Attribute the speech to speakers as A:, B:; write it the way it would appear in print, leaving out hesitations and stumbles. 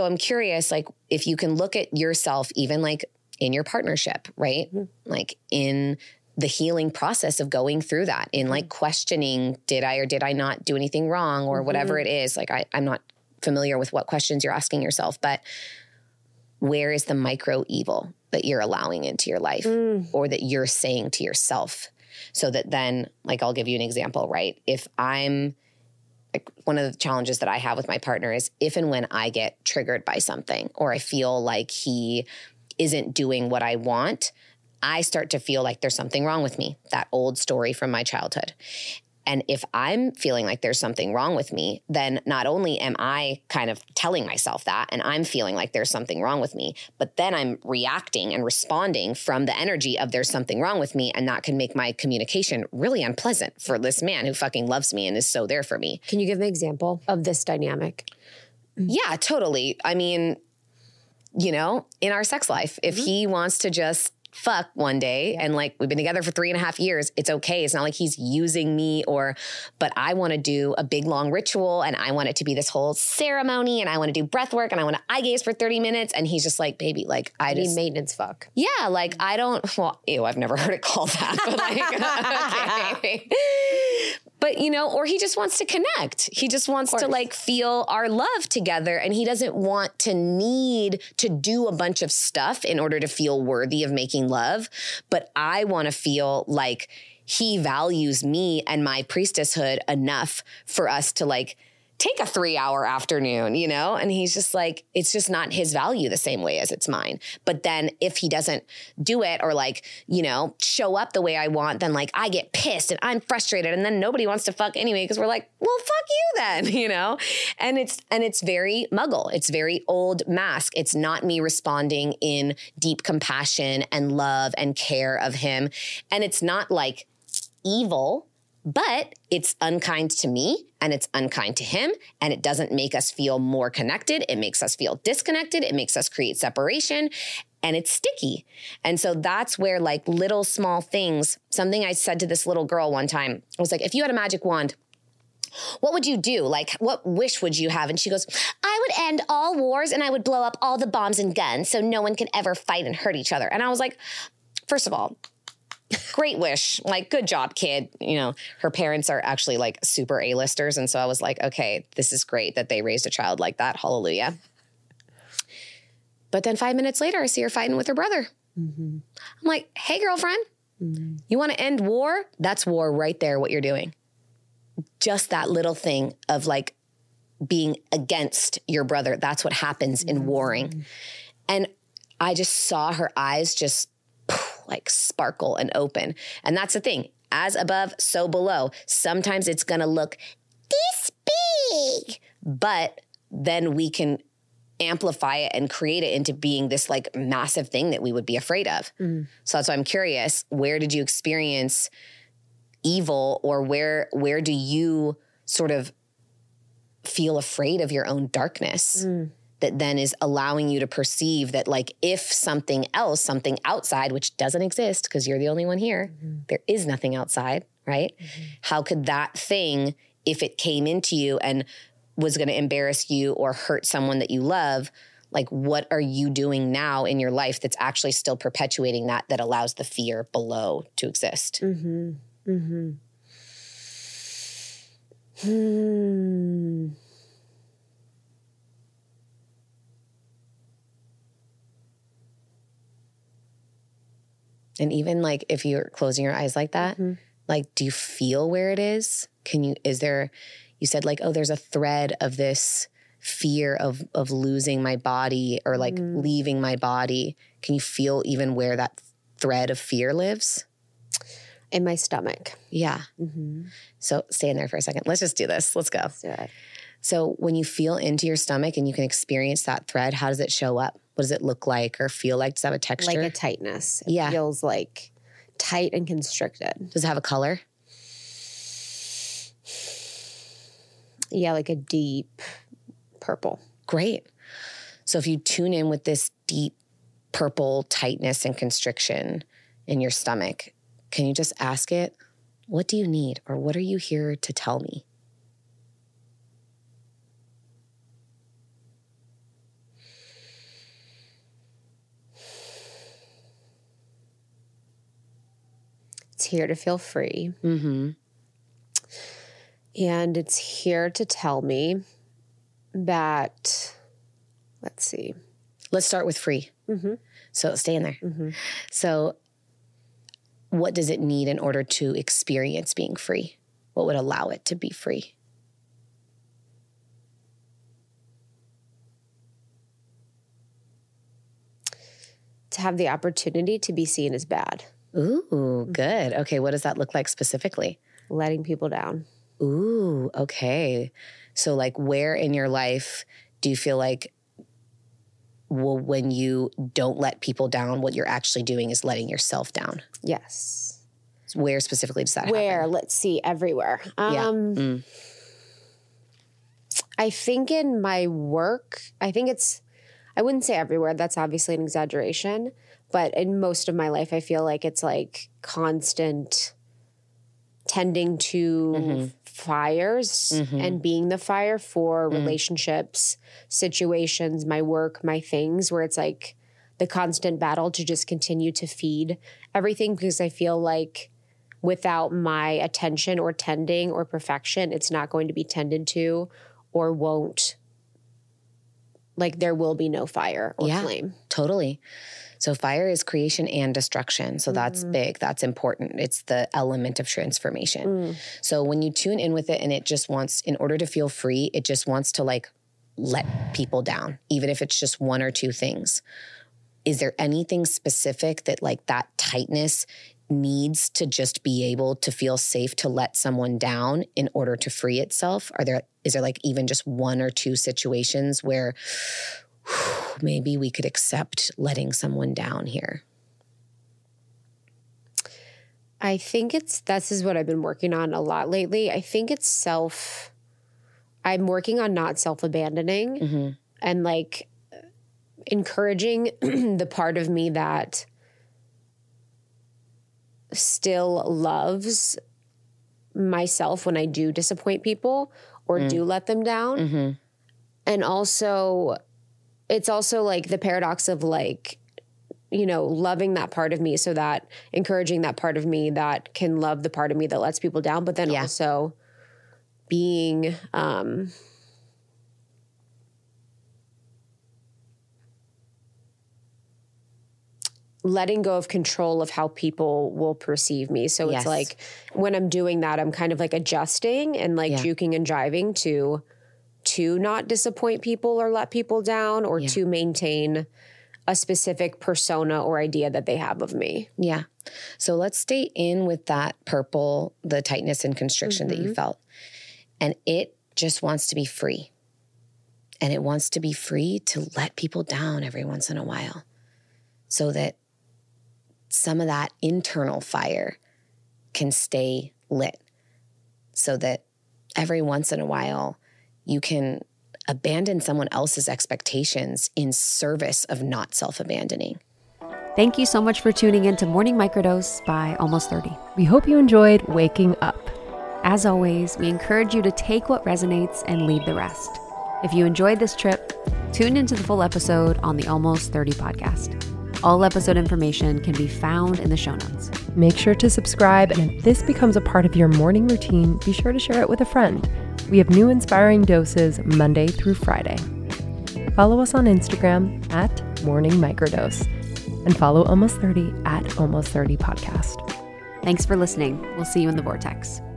A: So I'm curious, like, if you can look at yourself, even like in your partnership, right? Like in the healing process of going through that, in like questioning, did I or did I not do anything wrong, or whatever it is. Like, I'm not familiar with what questions you're asking yourself, but where is the micro evil that you're allowing into your life or that you're saying to yourself? So that then, like, I'll give you an example, right? If I'm like, one of the challenges that I have with my partner is if and when I get triggered by something, or I feel like he isn't doing what I want, I start to feel like there's something wrong with me, that old story from my childhood. And if I'm feeling like there's something wrong with me, then not only am I kind of telling myself that, and I'm feeling like there's something wrong with me, but then I'm reacting and responding from the energy of there's something wrong with me. And that can make my communication really unpleasant for this man who fucking loves me and is so there for me.
B: Can you give an example of this dynamic?
A: Yeah, totally. I mean, you know, in our sex life, if he wants to just fuck one day and like we've been together for 3.5 years, it's okay. It's not like he's using me but I want to do a big long ritual and I want it to be this whole ceremony and I want to do breath work and I want to eye gaze for 30 minutes. And he's just like, baby, like I
B: need
A: just
B: maintenance fuck.
A: Yeah. Like I don't, well, ew, I've never heard it called that, but like, okay. But, you know, or he just wants to connect. He just wants to like feel our love together. And he doesn't want to need to do a bunch of stuff in order to feel worthy of making love. But I want to feel like he values me and my priestesshood enough for us to like take a 3-hour afternoon, you know? And he's just like, it's just not his value the same way as it's mine. But then if he doesn't do it or like, you know, show up the way I want, then like I get pissed and I'm frustrated and then nobody wants to fuck anyway because we're like, well, fuck you then, you know? And it's very muggle. It's very old mask. It's not me responding in deep compassion and love and care of him. And it's not like evil, but it's unkind to me and it's unkind to him. And it doesn't make us feel more connected. It makes us feel disconnected. It makes us create separation and it's sticky. And so that's where like little small things, something I said to this little girl one time, I was like, if you had a magic wand, what would you do? Like, what wish would you have? And she goes, I would end all wars and I would blow up all the bombs and guns so no one could ever fight and hurt each other. And I was like, first of all, great wish. Like, good job, kid. You know, her parents are actually like super A-listers. And so I was like, okay, this is great that they raised a child like that. Hallelujah. But then 5 minutes later, I see her fighting with her brother. I'm like, hey, girlfriend, you want to end war? That's war right there, what you're doing. Just that little thing of like being against your brother. That's what happens in warring. And I just saw her eyes just like sparkle and open. And that's the thing. As above, so below. Sometimes it's going to look this big, but then we can amplify it and create it into being this like massive thing that we would be afraid of. So that's why I'm curious, where did you experience evil, or where do you sort of feel afraid of your own darkness? That then is allowing you to perceive that like if something else, something outside, which doesn't exist because you're the only one here, there is nothing outside, right? How could that thing, if it came into you and was going to embarrass you or hurt someone that you love, like what are you doing now in your life that's actually still perpetuating that allows the fear below to exist? And even like if you're closing your eyes like that, like, do you feel where it is? You said like, oh, there's a thread of this fear of losing my body or like leaving my body. Can you feel even where that thread of fear lives?
B: In my stomach.
A: Yeah. So stay in there for a second. Let's just do this. Let's go.
B: Let's do it.
A: So when you feel into your stomach and you can experience that thread, how does it show up? What does it look like or feel like? Does it have a texture?
B: Like a tightness. It feels like tight and constricted.
A: Does it have a color?
B: Yeah, like a deep purple.
A: Great. So if you tune in with this deep purple tightness and constriction in your stomach, can you just ask it, what do you need? Or what are you here to tell me?
B: It's here to feel free.
A: Mm-hmm.
B: And it's here to tell me that, let's see.
A: Let's start with free.
B: Mm-hmm.
A: So stay in there.
B: Mm-hmm.
A: So what does it need in order to experience being free? What would allow it to be free?
B: To have the opportunity to be seen as bad.
A: Ooh, good. Okay, what does that look like specifically?
B: Letting people down.
A: Ooh, okay. So like where in your life do you feel like, well, when you don't let people down, what you're actually doing is letting yourself down?
B: Yes.
A: Where specifically does that happen?
B: Where? Let's see, everywhere. I think in my work, I wouldn't say everywhere. That's obviously an exaggeration. But in most of my life, I feel like it's like constant tending to fires and being the fire for relationships, situations, my work, my things, where it's like the constant battle to just continue to feed everything, because I feel like without my attention or tending or perfection, it's not going to be tended to or won't, like there will be no fire or flame.
A: Totally. So fire is creation and destruction. So that's big. That's important. It's the element of transformation. So when you tune in with it and it just wants, in order to feel free, it just wants to like let people down, even if it's just one or two things. Is there anything specific that like that tightness needs to just be able to feel safe to let someone down in order to free itself? Is there like even just one or two situations where maybe we could accept letting someone down here?
B: I think this is what I've been working on a lot lately. I think I'm working on not self-abandoning and like encouraging the part of me that still loves myself when I do disappoint people or do let them down. And also, it's also like the paradox of like, you know, loving that part of me, so that encouraging that part of me that can love the part of me that lets people down, but then also being, letting go of control of how people will perceive me. So it's like when I'm doing that, I'm kind of like adjusting and like juking and jiving to not disappoint people or let people down, or to maintain a specific persona or idea that they have of me. Yeah.
A: So let's stay in with that purple, the tightness and constriction that you felt. And it just wants to be free. And it wants to be free to let people down every once in a while, so that some of that internal fire can stay lit, so that every once in a while you can abandon someone else's expectations in service of not self-abandoning.
C: Thank you so much for tuning in to Morning Microdose by Almost 30.
D: We hope you enjoyed waking up.
C: As always, we encourage you to take what resonates and leave the rest. If you enjoyed this trip, tune into the full episode on the Almost 30 podcast. All episode information can be found in the show notes.
D: Make sure to subscribe, and if this becomes a part of your morning routine, be sure to share it with a friend. We have new inspiring doses Monday through Friday. Follow us on Instagram at Morning Microdose, and follow Almost 30 at Almost 30 Podcast.
C: Thanks for listening. We'll see you in the vortex.